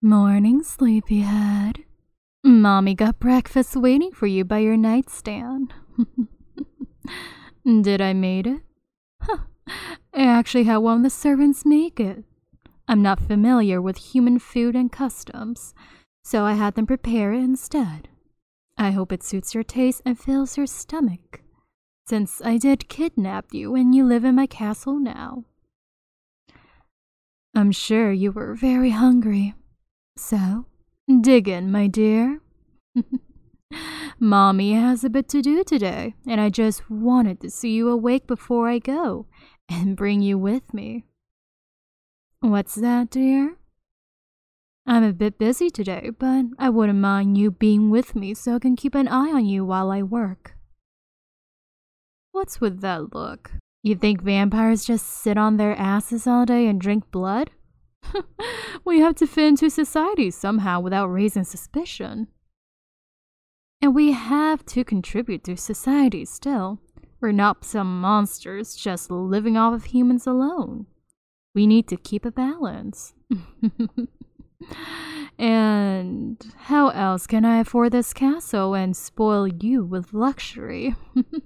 Morning, sleepyhead. Mommy got breakfast waiting for you by your nightstand. Did I made it? Huh. I actually had one of the servants make it. I'm not familiar with human food and customs, so I had them prepare it instead. I hope it suits your taste and fills your stomach, since I did kidnap you and you live in my castle now. I'm sure you were very hungry, so dig in, my dear. Mommy has a bit to do today, and I just wanted to see you awake before I go and bring you with me. What's that, dear? I'm a bit busy today, but I wouldn't mind you being with me so I can keep an eye on you while I work. What's with that look? You think vampires just sit on their asses all day and drink blood? We have to fit into society somehow without raising suspicion. And we have to contribute to society still. We're not some monsters just living off of humans alone. We need to keep a balance. And how else can I afford this castle and spoil you with luxury?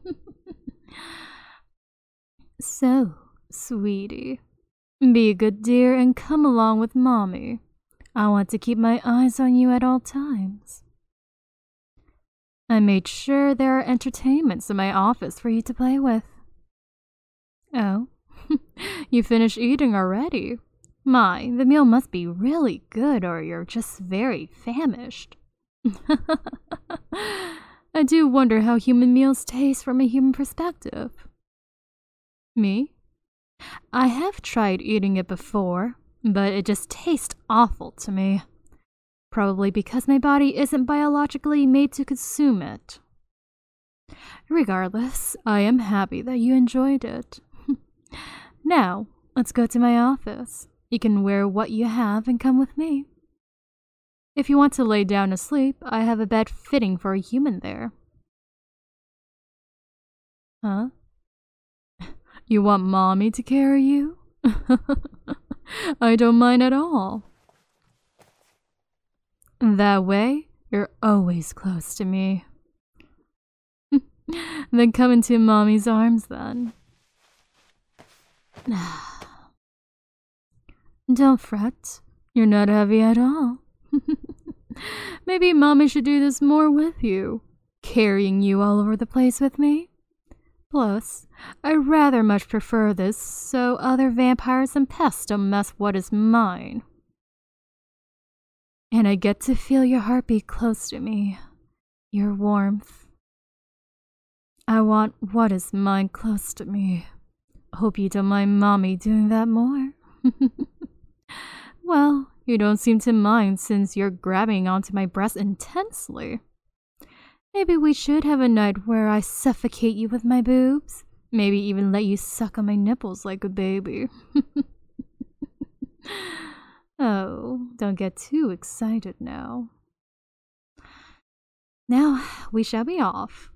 So, sweetie, be a good dear and come along with Mommy. I want to keep my eyes on you at all times. I made sure there are entertainments in my office for you to play with. Oh, you finished eating already? My, the meal must be really good or you're just very famished. I do wonder how human meals taste from a human perspective. Me? I have tried eating it before, but it just tastes awful to me. Probably because my body isn't biologically made to consume it. Regardless, I am happy that you enjoyed it. Now, let's go to my office. You can wear what you have and come with me. If you want to lay down to sleep, I have a bed fitting for a human there. Huh? You want Mommy to carry you? I don't mind at all. That way, you're always close to me. Then come into Mommy's arms then. Don't fret, you're not heavy at all. Maybe Mommy should do this more with you, carrying you all over the place with me. Plus, I rather much prefer this so other vampires and pests don't mess what is mine. And I get to feel your heartbeat close to me, your warmth. I want what is mine close to me. Hope you don't mind Mommy doing that more. Well, you don't seem to mind since you're grabbing onto my breast intensely. Maybe we should have a night where I suffocate you with my boobs. Maybe even let you suck on my nipples like a baby. Oh, don't get too excited now. Now, we shall be off.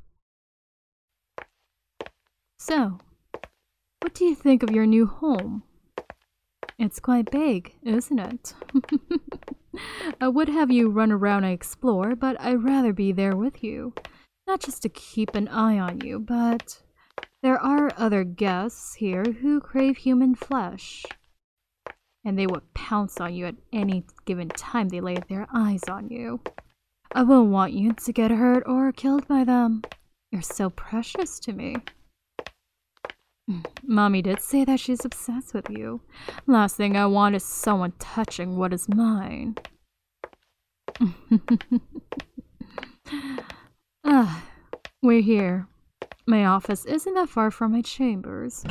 So, what do you think of your new home? It's quite big, isn't it? I would have you run around and explore, but I'd rather be there with you. Not just to keep an eye on you, but there are other guests here who crave human flesh. And they would pounce on you at any given time they lay their eyes on you. I wouldn't want you to get hurt or killed by them. You're so precious to me. Mommy did say that she's obsessed with you. Last thing I want is someone touching what is mine. We're here. My office isn't that far from my chambers.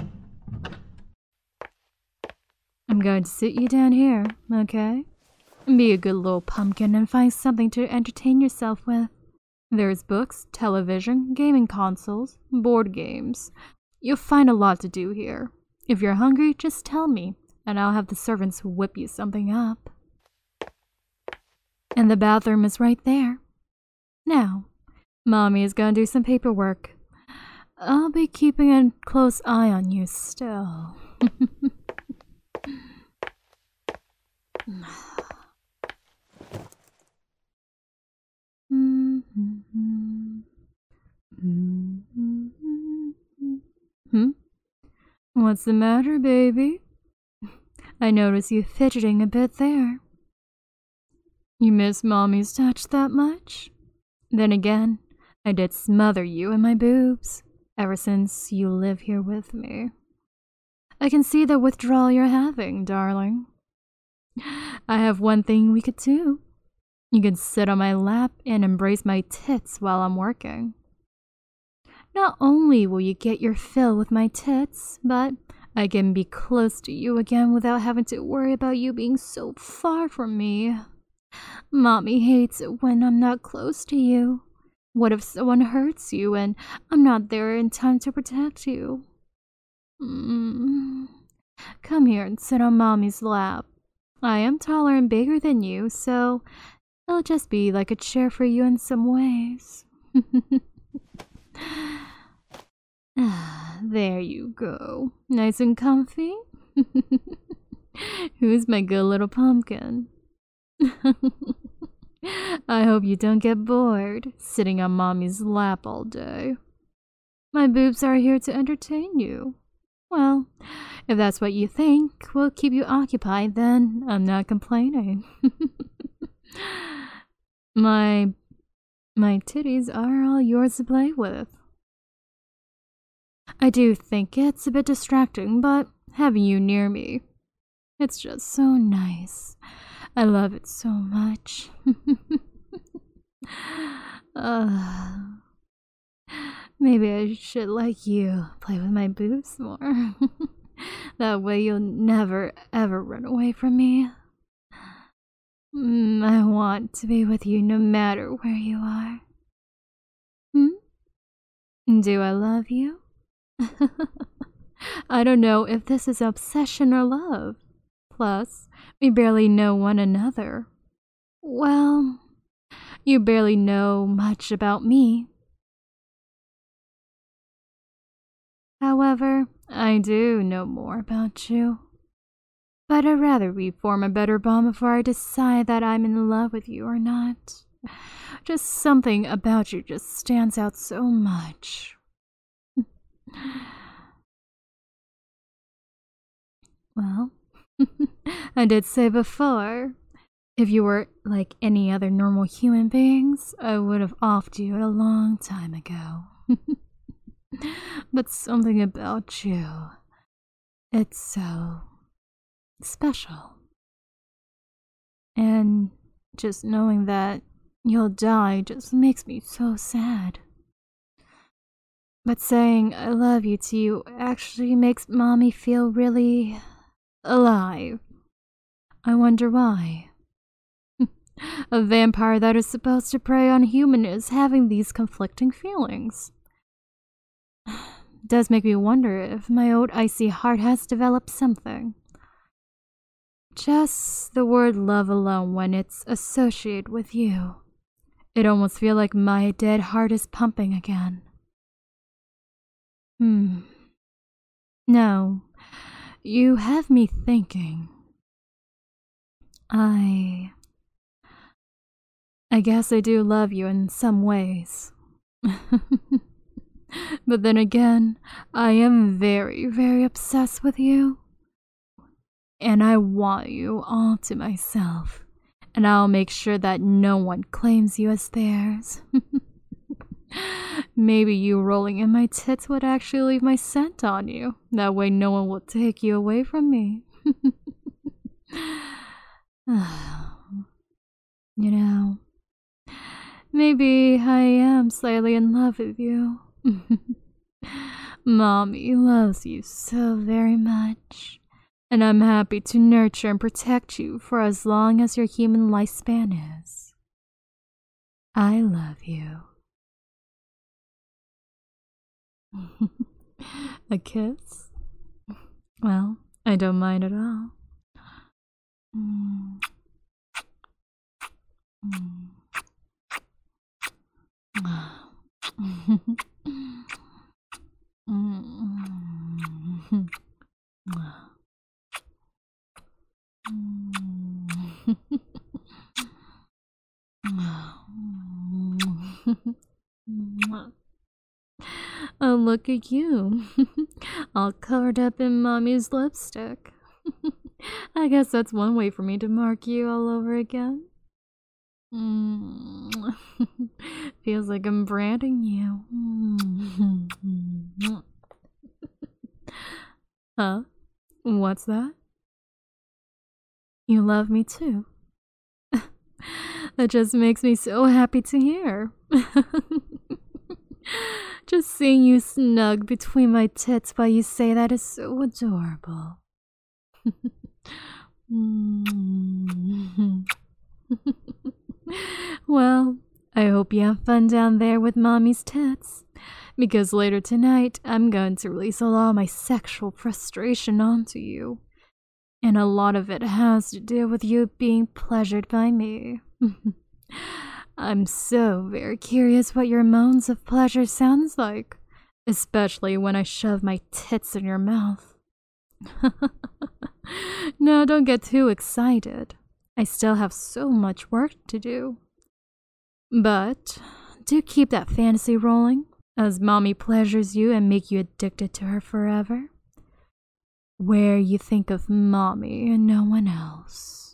I'm going to sit you down here, okay? Be a good little pumpkin and find something to entertain yourself with. There's books, television, gaming consoles, board games. You'll find a lot to do here. If you're hungry, just tell me, and I'll have the servants whip you something up. And the bathroom is right there. Now, Mommy is gonna do some paperwork. I'll be keeping a close eye on you still. What's the matter, baby? I notice you fidgeting a bit there. You miss Mommy's touch that much? Then again, I did smother you in my boobs ever since you live here with me. I can see the withdrawal you're having, darling. I have one thing we could do. You can sit on my lap and embrace my tits while I'm working. Not only will you get your fill with my tits, but I can be close to you again without having to worry about you being so far from me. Mommy hates it when I'm not close to you. What if someone hurts you and I'm not there in time to protect you? Come here and sit on Mommy's lap. I am taller and bigger than you, so it'll just be like a chair for you in some ways. There you go. Nice and comfy? Who's my good little pumpkin? I hope you don't get bored sitting on Mommy's lap all day. My boobs are here to entertain you. Well, if that's what you think will keep you occupied, then I'm not complaining. My titties are all yours to play with. I do think it's a bit distracting, but having you near me, it's just so nice. I love it so much. Maybe I should let you play with my boobs more. That way you'll never ever run away from me. I want to be with you no matter where you are. Do I love you? I don't know if this is obsession or love. Plus, we barely know one another. Well, you barely know much about me. However, I do know more about you. But I'd rather we form a better bond before I decide that I'm in love with you or not. Just something about you just stands out so much. Well, I did say before, if you were like any other normal human beings, I would have offed you a long time ago. But something about you, it's so special. And just knowing that you'll die just makes me so sad. But saying I love you to you actually makes Mommy feel really alive. I wonder why. A vampire that is supposed to prey on human is having these conflicting feelings. Does make me wonder if my old icy heart has developed something. Just the word love alone, when it's associated with you, it almost feels like my dead heart is pumping again. No, you have me thinking. I guess I do love you in some ways. But then again, I am very, very obsessed with you. And I want you all to myself. And I'll make sure that no one claims you as theirs. Maybe you rolling in my tits would actually leave my scent on you. That way no one will take you away from me. You know, maybe I am slightly in love with you. Mommy loves you so very much, and I'm happy to nurture and protect you for as long as your human lifespan is. I love you. A kiss? Well, I don't mind at all. Oh, look at you. All covered up in mommy's lipstick. I guess that's one way for me to mark you all over again. Feels like I'm branding you. Huh? What's that? You love me too. That just makes me so happy to hear. Just seeing you snug between my tits while you say that is so adorable. Well, I hope you have fun down there with mommy's tits, because later tonight I'm going to release a lot of my sexual frustration onto you, and a lot of it has to do with you being pleasured by me. I'm so very curious what your moans of pleasure sounds like, especially when I shove my tits in your mouth. Now don't get too excited. I still have so much work to do. But do keep that fantasy rolling as mommy pleasures you and make you addicted to her forever. Where you think of mommy and no one else.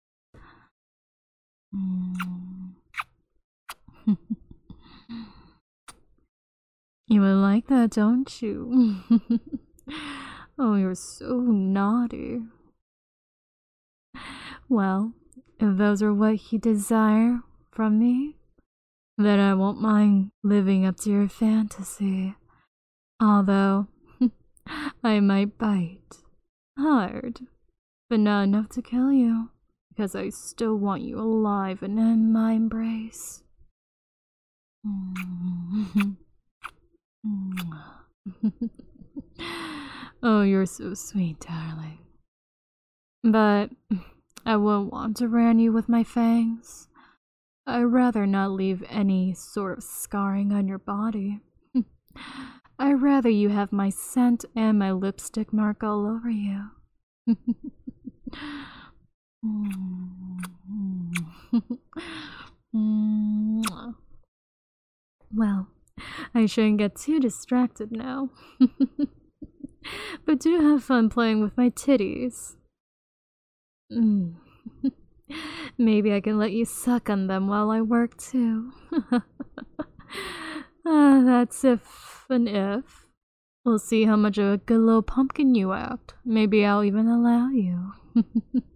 You would like that, don't you? Oh, you're so naughty. Well, if those are what you desire from me, then I won't mind living up to your fantasy. Although, I might bite hard, but not enough to kill you, because I still want you alive and in my embrace. Oh, you're so sweet, darling. But I wouldn't want to ram you with my fangs. I'd rather not leave any sort of scarring on your body. I'd rather you have my scent and my lipstick mark all over you. Well, I shouldn't get too distracted now. But do have fun playing with my titties. Maybe I can let you suck on them while I work too. That's if and if. We'll see how much of a good little pumpkin you act. Maybe I'll even allow you.